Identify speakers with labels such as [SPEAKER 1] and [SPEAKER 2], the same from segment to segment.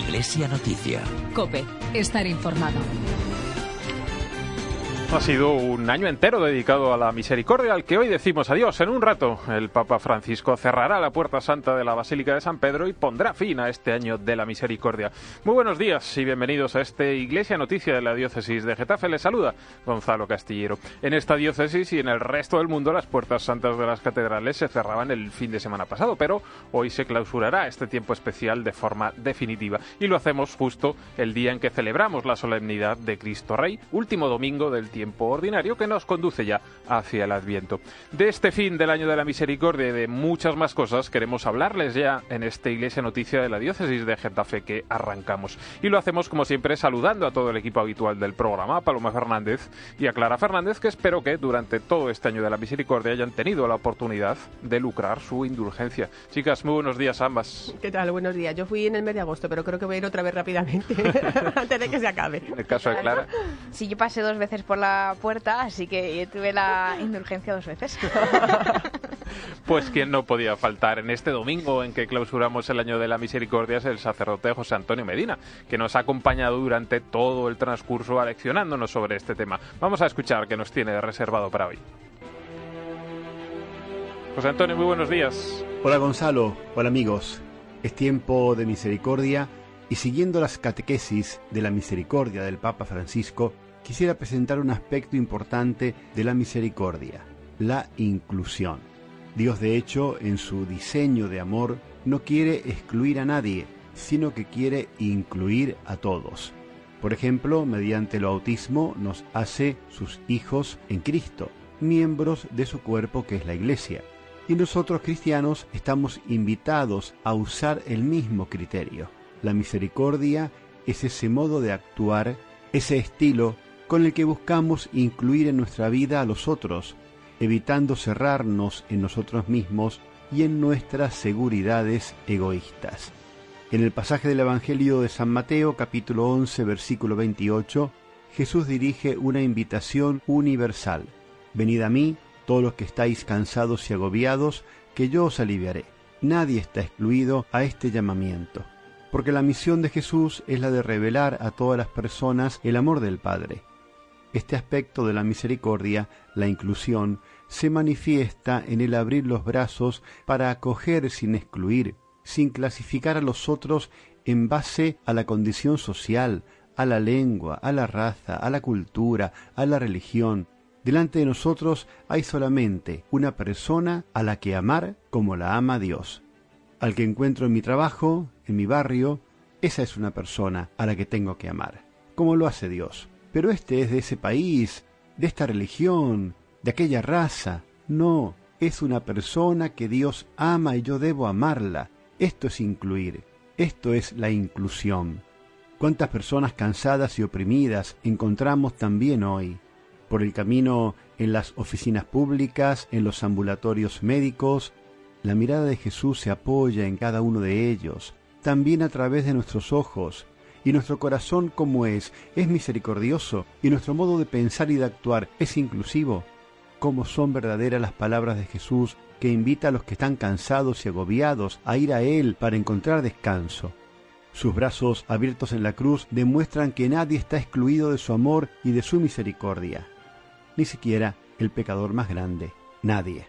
[SPEAKER 1] Iglesia Noticia.
[SPEAKER 2] COPE. Estar informado.
[SPEAKER 3] Ha sido un año entero dedicado a la misericordia, al que hoy decimos adiós. En un rato, el Papa Francisco cerrará la puerta santa de la Basílica de San Pedro y pondrá fin a este año de la misericordia. Muy buenos días y bienvenidos a este Iglesia Noticia de la Diócesis de Getafe. Les saluda Gonzalo Castillero. En esta diócesis y en el resto del mundo, las puertas santas de las catedrales se cerraban el fin de semana pasado, pero hoy se clausurará este tiempo especial de forma definitiva. Y lo hacemos justo el día en que celebramos la solemnidad de Cristo Rey, último domingo del tiempo ordinario que nos conduce ya hacia el Adviento. De este fin del año de la misericordia y de muchas más cosas queremos hablarles ya en esta Iglesia Noticia de la Diócesis de Getafe que arrancamos. Y lo hacemos como siempre saludando a todo el equipo habitual del programa, a Paloma Fernández y a Clara Fernández, que espero que durante todo este año de la misericordia hayan tenido la oportunidad de lucrar su indulgencia. Chicas, muy buenos días a ambas.
[SPEAKER 4] ¿Qué tal? Buenos días. Yo fui en el mes de agosto, pero creo que voy a ir otra vez rápidamente antes de que se acabe.
[SPEAKER 3] En el caso de Clara.
[SPEAKER 5] Sí, yo pasé 2 veces por la puerta, así que tuve la indulgencia 2 veces.
[SPEAKER 3] Pues quien no podía faltar en este domingo en que clausuramos el año de la misericordia es el sacerdote José Antonio Medina, que nos ha acompañado durante todo el transcurso aleccionándonos sobre este tema. Vamos a escuchar qué nos tiene reservado para hoy. José Antonio, muy buenos días.
[SPEAKER 6] Hola Gonzalo, hola amigos. Es tiempo de misericordia y siguiendo las catequesis de la misericordia del Papa Francisco, quisiera presentar un aspecto importante de la misericordia, la inclusión. Dios, de hecho, en su diseño de amor, no quiere excluir a nadie, sino que quiere incluir a todos. Por ejemplo, mediante el bautismo nos hace sus hijos en Cristo, miembros de su cuerpo que es la Iglesia. Y nosotros cristianos estamos invitados a usar el mismo criterio. La misericordia es ese modo de actuar, ese estilo con el que buscamos incluir en nuestra vida a los otros, evitando cerrarnos en nosotros mismos y en nuestras seguridades egoístas. En el pasaje del Evangelio de San Mateo, capítulo 11, versículo 28, Jesús dirige una invitación universal. Venid a mí, todos los que estáis cansados y agobiados, que yo os aliviaré. Nadie está excluido a este llamamiento, porque la misión de Jesús es la de revelar a todas las personas el amor del Padre. Este aspecto de la misericordia, la inclusión, se manifiesta en el abrir los brazos para acoger sin excluir, sin clasificar a los otros en base a la condición social, a la lengua, a la raza, a la cultura, a la religión. Delante de nosotros hay solamente una persona a la que amar como la ama Dios. Al que encuentro en mi trabajo, en mi barrio, esa es una persona a la que tengo que amar, como lo hace Dios. Pero este es de ese país, de esta religión, de aquella raza. No, es una persona que Dios ama y yo debo amarla. Esto es incluir, esto es la inclusión. ¿Cuántas personas cansadas y oprimidas encontramos también hoy? Por el camino en las oficinas públicas, en los ambulatorios médicos, la mirada de Jesús se apoya en cada uno de ellos, también a través de nuestros ojos. Y nuestro corazón, como es misericordioso, y nuestro modo de pensar y de actuar es inclusivo. Cómo son verdaderas las palabras de Jesús, que invita a los que están cansados y agobiados a ir a Él para encontrar descanso. Sus brazos abiertos en la cruz demuestran que nadie está excluido de su amor y de su misericordia. Ni siquiera el pecador más grande, nadie.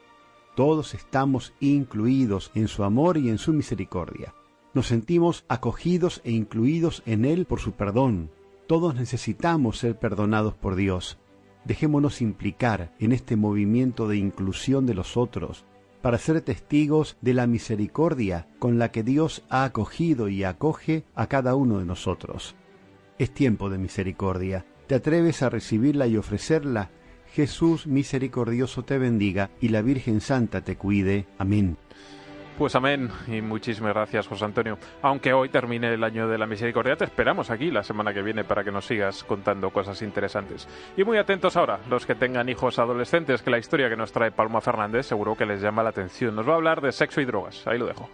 [SPEAKER 6] Todos estamos incluidos en su amor y en su misericordia. Nos sentimos acogidos e incluidos en Él por su perdón. Todos necesitamos ser perdonados por Dios. Dejémonos implicar en este movimiento de inclusión de los otros, para ser testigos de la misericordia con la que Dios ha acogido y acoge a cada uno de nosotros. Es tiempo de misericordia. ¿Te atreves a recibirla y ofrecerla? Jesús misericordioso te bendiga y la Virgen Santa te cuide. Amén.
[SPEAKER 3] Pues amén, y muchísimas gracias, José Antonio. Aunque hoy termine el año de la misericordia, te esperamos aquí la semana que viene para que nos sigas contando cosas interesantes. Y muy atentos ahora, los que tengan hijos adolescentes, que la historia que nos trae Paloma Fernández seguro que les llama la atención. Nos va a hablar de sexo y drogas. Ahí lo dejo.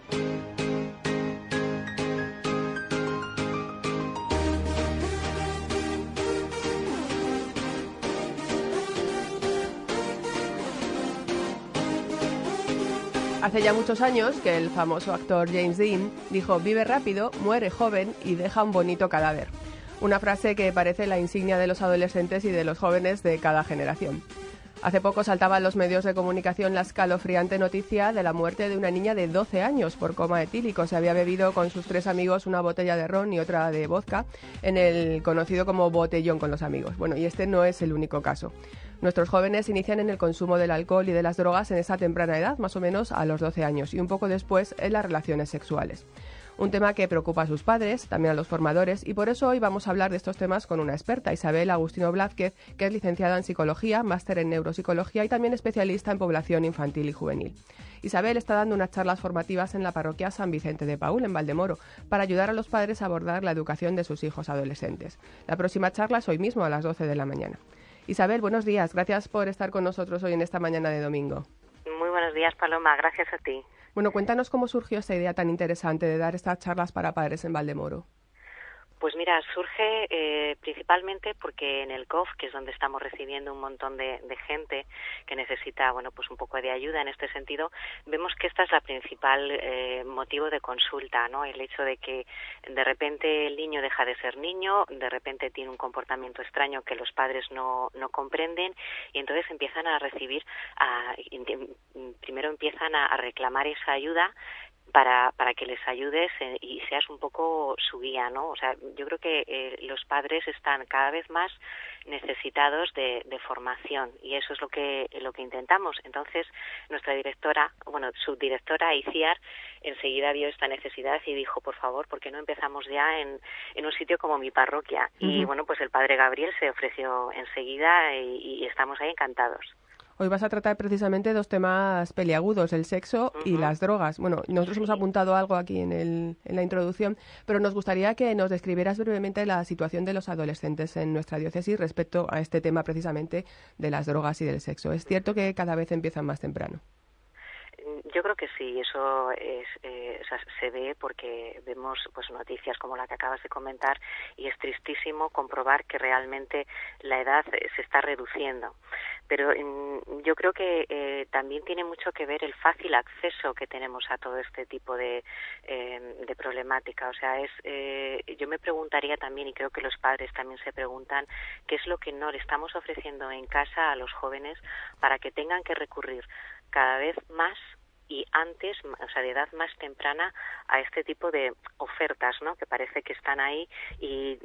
[SPEAKER 4] Hace ya muchos años que el famoso actor James Dean dijo: vive rápido, muere joven y deja un bonito cadáver. Una frase que parece la insignia de los adolescentes y de los jóvenes de cada generación. Hace poco saltaba en los medios de comunicación la escalofriante noticia de la muerte de una niña de 12 años por coma etílico. Se había bebido con sus 3 amigos una botella de ron y otra de vodka en el conocido como botellón con los amigos. Bueno, y este no es el único caso. Nuestros jóvenes inician en el consumo del alcohol y de las drogas en esa temprana edad, más o menos a los 12 años, y un poco después en las relaciones sexuales. Un tema que preocupa a sus padres, también a los formadores, y por eso hoy vamos a hablar de estos temas con una experta, Isabel Agustino Blázquez, que es licenciada en Psicología, máster en Neuropsicología y también especialista en población infantil y juvenil. Isabel está dando unas charlas formativas en la parroquia San Vicente de Paúl, en Valdemoro, para ayudar a los padres a abordar la educación de sus hijos adolescentes. La próxima charla es hoy mismo a las 12 de la mañana. Isabel, buenos días. Gracias por estar con nosotros hoy en esta mañana de domingo.
[SPEAKER 1] Muy buenos días, Paloma. Gracias a ti.
[SPEAKER 4] Bueno, cuéntanos cómo surgió esta idea tan interesante de dar estas charlas para padres en Valdemoro.
[SPEAKER 1] Pues mira, surge principalmente porque en el COF, que es donde estamos recibiendo un montón de gente que necesita, bueno, pues un poco de ayuda en este sentido, vemos que esta es la principal motivo de consulta, ¿no? El hecho de que de repente el niño deja de ser niño, de repente tiene un comportamiento extraño que los padres no comprenden y entonces empiezan a recibir, primero empiezan a reclamar esa ayuda para que les ayudes y seas un poco su guía, ¿no? O sea, yo creo que los padres están cada vez más necesitados de formación y eso es lo que intentamos. Entonces, nuestra directora, subdirectora Iciar, enseguida vio esta necesidad y dijo, por favor, ¿por qué no empezamos ya en un sitio como mi parroquia? Uh-huh. Y bueno, pues el padre Gabriel se ofreció enseguida y estamos ahí encantados.
[SPEAKER 4] Hoy vas a tratar precisamente 2 temas peliagudos, el sexo y las drogas. Bueno, nosotros hemos apuntado algo aquí en la introducción, pero nos gustaría que nos describieras brevemente la situación de los adolescentes en nuestra diócesis respecto a este tema precisamente de las drogas y del sexo. ¿Es cierto que cada vez empiezan más temprano?
[SPEAKER 1] Yo creo que sí, eso se ve porque vemos pues noticias como la que acabas de comentar y es tristísimo comprobar que realmente la edad se está reduciendo. Pero yo creo que también tiene mucho que ver el fácil acceso que tenemos a todo este tipo de problemática. O sea, yo me preguntaría también, y creo que los padres también se preguntan, qué es lo que no le estamos ofreciendo en casa a los jóvenes para que tengan que recurrir cada vez más y antes, o sea, de edad más temprana, a este tipo de ofertas, ¿no? Que parece que están ahí y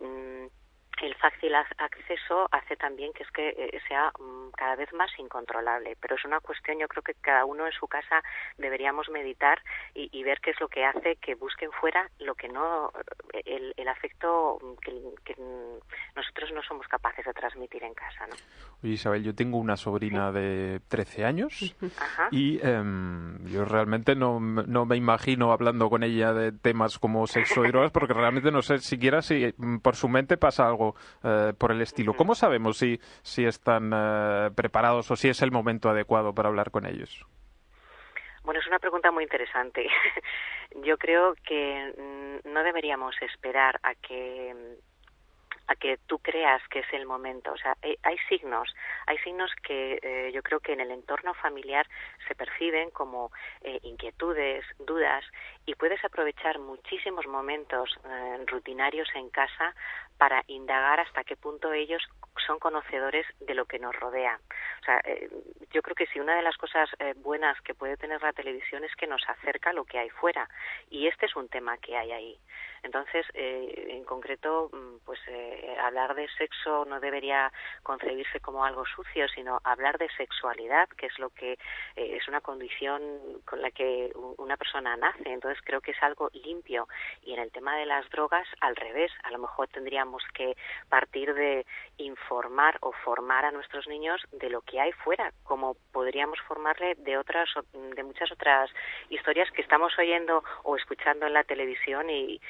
[SPEAKER 1] el fácil acceso hace también que sea cada vez más incontrolable. Pero es una cuestión, yo creo que cada uno en su casa deberíamos meditar y ver qué es lo que hace que busquen fuera lo que no, el afecto que nosotros no somos capaces de transmitir en casa, ¿no?
[SPEAKER 3] Oye, Isabel, yo tengo una sobrina de 13 años
[SPEAKER 1] Ajá.
[SPEAKER 3] y yo realmente no me imagino hablando con ella de temas como sexo y drogas porque realmente no sé siquiera si por su mente pasa algo por el estilo. ¿Cómo sabemos si están preparados o si es el momento adecuado para hablar con ellos?
[SPEAKER 1] Bueno, es una pregunta muy interesante. Yo creo que no deberíamos esperar a que tú creas que es el momento. O sea, hay signos que yo creo que en el entorno familiar se perciben como inquietudes, dudas, y puedes aprovechar muchísimos momentos rutinarios en casa para indagar hasta qué punto ellos son conocedores de lo que nos rodea. O sea, yo creo que si una de las cosas buenas que puede tener la televisión es que nos acerca a lo que hay fuera, y este es un tema que hay ahí. Entonces, en concreto, pues hablar de sexo no debería concebirse como algo sucio, sino hablar de sexualidad, que es lo que es una condición con la que una persona nace. Entonces, creo que es algo limpio. Y en el tema de las drogas, al revés, a lo mejor tendríamos que partir de informar o formar a nuestros niños de lo que hay fuera, como podríamos formarle de muchas otras historias que estamos oyendo o escuchando en la televisión y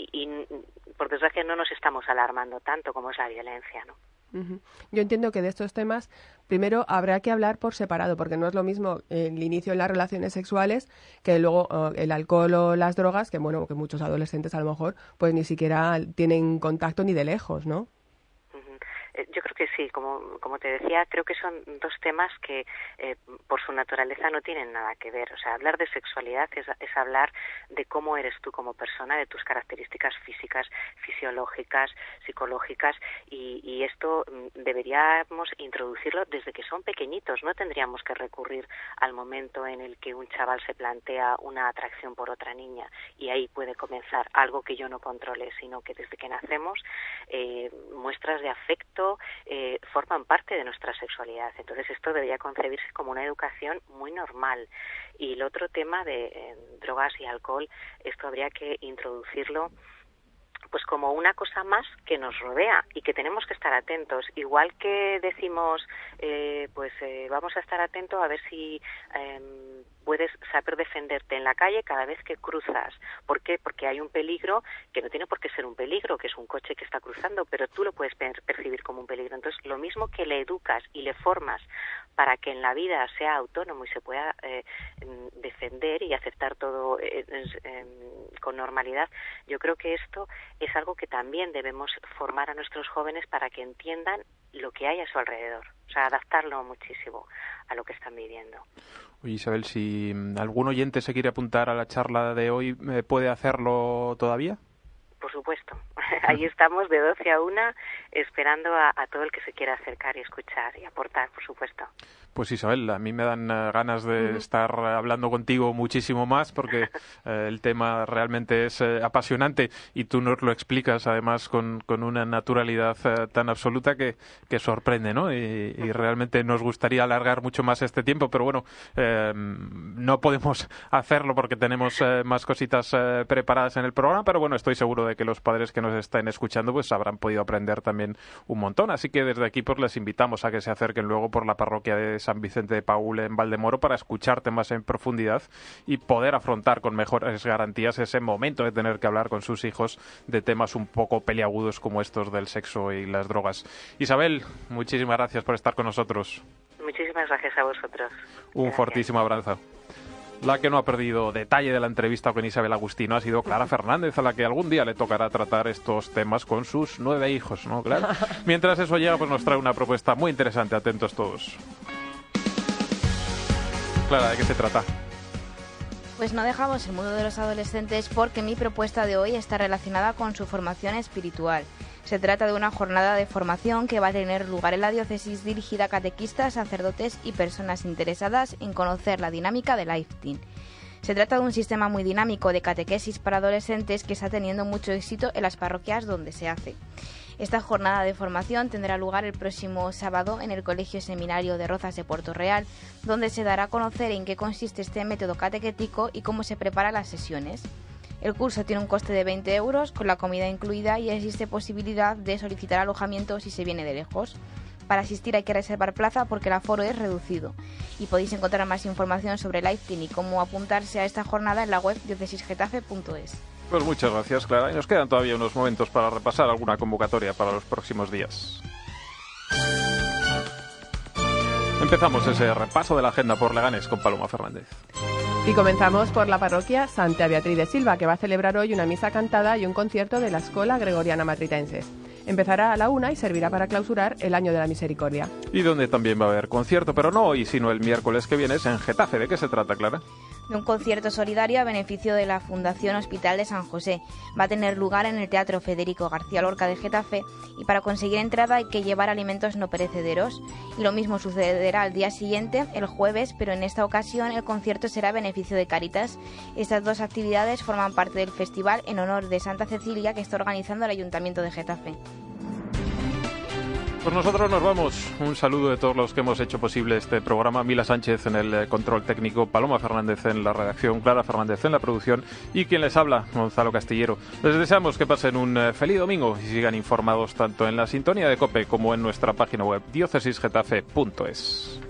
[SPEAKER 1] por desgracia no nos estamos alarmando tanto como es la violencia, ¿no?
[SPEAKER 4] Uh-huh. Yo entiendo que de estos temas primero habrá que hablar por separado, porque no es lo mismo el inicio en las relaciones sexuales que luego el alcohol o las drogas, que bueno, que muchos adolescentes a lo mejor pues ni siquiera tienen contacto ni de lejos, ¿no?
[SPEAKER 1] yo creo que sí, como te decía, creo que son dos temas que por su naturaleza no tienen nada que ver. O sea, hablar de sexualidad es hablar de cómo eres tú como persona, de tus características físicas, fisiológicas, psicológicas, y esto deberíamos introducirlo desde que son pequeñitos. No tendríamos que recurrir al momento en el que un chaval se plantea una atracción por otra niña y ahí puede comenzar algo que yo no controle, sino que desde que nacemos muestras de afecto forman parte de nuestra sexualidad. Entonces esto debería concebirse como una educación muy normal. Y el otro tema de drogas y alcohol, esto habría que introducirlo pues como una cosa más que nos rodea y que tenemos que estar atentos. Igual que decimos, vamos a estar atentos a ver si puedes saber defenderte en la calle cada vez que cruzas. ¿Por qué? Porque hay un peligro que no tiene por qué ser un peligro, que es un coche que está cruzando, pero tú lo puedes percibir como un peligro. Entonces, lo mismo que le educas y le formas para que en la vida sea autónomo y se pueda defender y aceptar todo con normalidad, yo creo que esto es algo que también debemos formar a nuestros jóvenes para que entiendan lo que hay a su alrededor. O sea, adaptarlo muchísimo a lo que están viviendo.
[SPEAKER 3] Oye, Isabel, si algún oyente se quiere apuntar a la charla de hoy, ¿puede hacerlo todavía?
[SPEAKER 1] Por supuesto. Ahí estamos de 12 a 1 esperando a todo el que se quiera acercar y escuchar y aportar, por supuesto.
[SPEAKER 3] Pues Isabel, a mí me dan ganas de estar hablando contigo muchísimo más porque el tema realmente es apasionante y tú nos lo explicas además con una naturalidad tan absoluta que sorprende, ¿no? Y realmente nos gustaría alargar mucho más este tiempo, pero bueno, no podemos hacerlo porque tenemos más cositas preparadas en el programa, pero bueno, estoy seguro de que los padres que nos estén escuchando pues habrán podido aprender también un montón, así que desde aquí pues les invitamos a que se acerquen luego por la parroquia de San Vicente de Paúl en Valdemoro para escucharte más en profundidad y poder afrontar con mejores garantías ese momento de tener que hablar con sus hijos de temas un poco peliagudos como estos del sexo y las drogas. Isabel, muchísimas gracias por estar con nosotros.
[SPEAKER 1] Muchísimas gracias a vosotros.
[SPEAKER 3] Un fortísimo abrazo. La que no ha perdido detalle de la entrevista con Isabel Agustino ha sido Clara Fernández, a la que algún día le tocará tratar estos temas con sus 9 hijos, ¿no, Clara? Mientras eso llega, pues nos trae una propuesta muy interesante. Atentos todos. Clara, ¿de qué se trata?
[SPEAKER 5] Pues no dejamos el mundo de los adolescentes porque mi propuesta de hoy está relacionada con su formación espiritual. Se trata de una jornada de formación que va a tener lugar en la diócesis dirigida a catequistas, sacerdotes y personas interesadas en conocer la dinámica de Life Teen. Se trata de un sistema muy dinámico de catequesis para adolescentes que está teniendo mucho éxito en las parroquias donde se hace. Esta jornada de formación tendrá lugar el próximo sábado en el Colegio Seminario de Rozas de Puerto Real, donde se dará a conocer en qué consiste este método catequético y cómo se preparan las sesiones. El curso tiene un coste de 20 euros con la comida incluida y existe posibilidad de solicitar alojamiento si se viene de lejos. Para asistir hay que reservar plaza porque el aforo es reducido. Y podéis encontrar más información sobre Life Teen y cómo apuntarse a esta jornada en la web diocesisgetafe.es.
[SPEAKER 3] Pues muchas gracias, Clara. Y nos quedan todavía unos momentos para repasar alguna convocatoria para los próximos días. Empezamos ese repaso de la agenda por Leganés con Paloma Fernández.
[SPEAKER 4] Y comenzamos por la parroquia Santa Beatriz de Silva, que va a celebrar hoy una misa cantada y un concierto de la Escola Gregoriana Matritenses. Empezará a la 1 y servirá para clausurar el Año de la Misericordia.
[SPEAKER 3] Y donde también va a haber concierto, pero no hoy, sino el miércoles que viene, es en Getafe. ¿De qué se trata, Clara?
[SPEAKER 5] De un concierto solidario a beneficio de la Fundación Hospital de San José. Va a tener lugar en el Teatro Federico García Lorca de Getafe y para conseguir entrada hay que llevar alimentos no perecederos. Y lo mismo sucederá al día siguiente, el jueves, pero en esta ocasión el concierto será a beneficio de Cáritas. Estas dos actividades forman parte del festival en honor de Santa Cecilia que está organizando el Ayuntamiento de Getafe.
[SPEAKER 3] Pues nosotros nos vamos. Un saludo de todos los que hemos hecho posible este programa. Mila Sánchez en el control técnico, Paloma Fernández en la redacción, Clara Fernández en la producción y quien les habla, Gonzalo Castillero. Les deseamos que pasen un feliz domingo y sigan informados tanto en la sintonía de COPE como en nuestra página web diocesisgetafe.es.